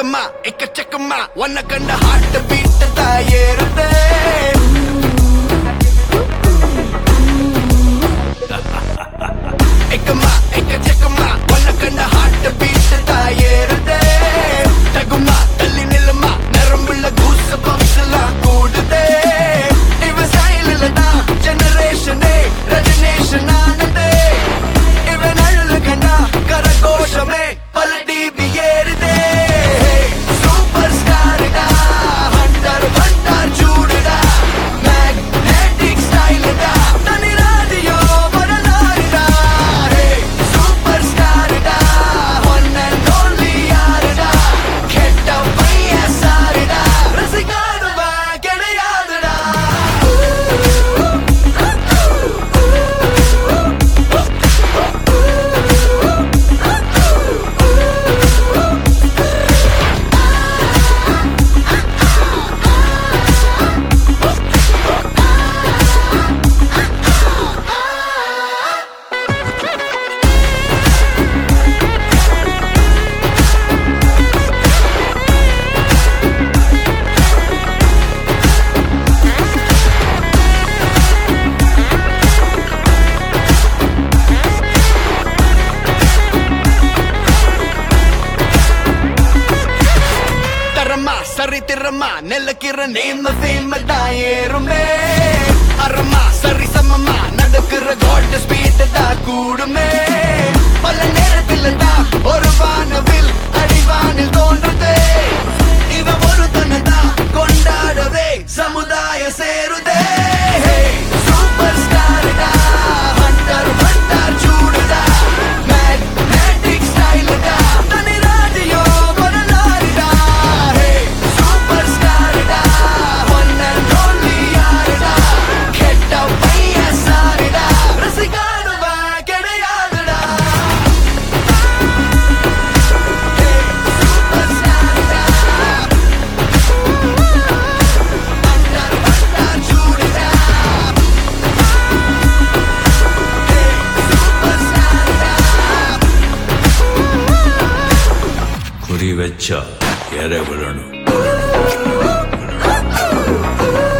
ஏக்கமா எக்கச்சக்கமா உன்னை கண்ட ஹார்ட் பீட் தான் ஏறுதே. ஏக்கமா எக்கச்சக்கமா உன்னை கண்ட ஹார்ட் பீட் தான் ஏறுதே. தகுமா தள்ளி நில்லுமா நரம்புள்ள கூச பம்ப்ஸ் எல்லாம் கூடுதே. இவ ஸ்டைலில் தான் ஜெனரேஷனே ரெஜினேஷன் ஆனதே. இவன் அழுல கண்டா கரகோஷமே பல டிபி ஏறுதே. சூப்பர் ஸ்டாருடா ஹண்டர் வண்டார் சூடுடா மேக்னெட்டிக் ஸ்டைலுடா தனி ராடியோ வரலாறுடா. சூப்பர் ஸ்டாருடா ஒன் அண்ட் ஒன்லி யாருடா கெட்ட பையன் சாருடா ரசிகாதவா கிடையாதுடா. தரமா சரித்திரமா நெல்லக்கிற நேம ஃபேம தான் ஏறுமே. அறமா சரி சமமா நடக்கிற கோல்ட் ஸ்பீட் தான் கூடுமே. பல நேரத்தில் தான் ஒரு வானவில் அடிவானில் தோன்றுதே. இவ ஒரு தனதான் கொண்டாடவே சமுதாய சேருதே. சூப்பர் ஸ்டாருடா ஹண்டர் வண்டார் சூடுடா மேக்னெட்டிக் ஸ்டைலுடா தனி ராடியோ வரலாறுடா. சூப்பர் ஸ்டாருடா ஒன் அண்ட் ஒன்லி யாருடா கெட்ட பையன் சாருடா ரசிகாதவா கிடையாதுடா. சூப்பர் ஸ்டாருடா ஹண்டர் வண்டார் சூடுடா சூப்பர் ஸ்டாருடா. குறி வச்சா எற விழணும்.